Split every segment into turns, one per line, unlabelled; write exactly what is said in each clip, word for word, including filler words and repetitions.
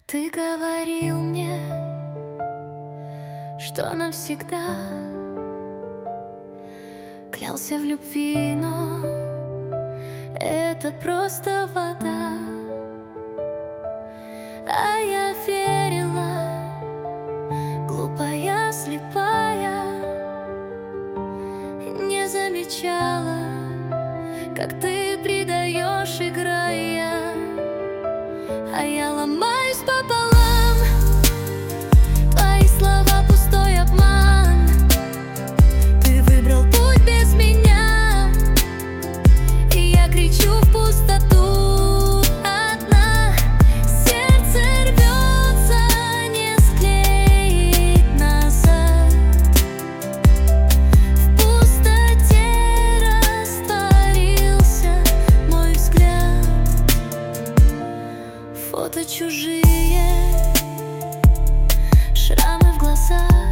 Ты говорил мне, что навсегда клялся в любви, но это просто вода. А я верила, глупая, слепая, не замечала, как ты предаешь, играя. А я ломаюсь пополам, твои слова пустой обман. Ты выбрал путь без меня, и я кричу в пустоту одна. Сердце рвется, не склеить назад. В пустоте растворился мой взгляд. Фото чужие, шрамы в глазах,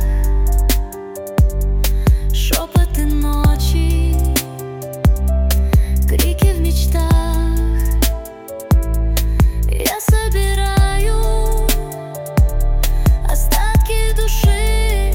шепоты ночи, крики в мечтах. Я собираю остатки души.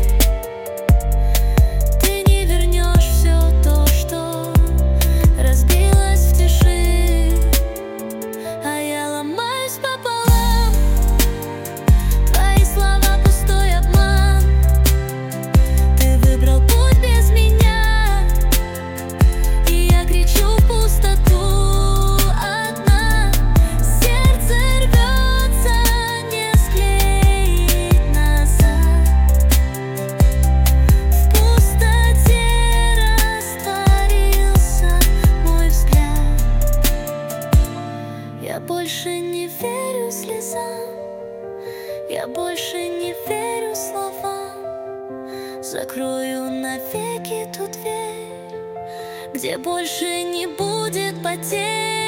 Ты не вернешь все то, что разбилось в тиши. А я ломаюсь пополам, твои слова пустой обман. Ты выбрал путь без меня, и я кричу в пустоту одна. Сердце рвется, не склеить назад. В пустоте растворился мой взгляд. Я больше не верю слезам, я больше не верю словам. Закрою навеки ту дверь, где больше не будет потерь.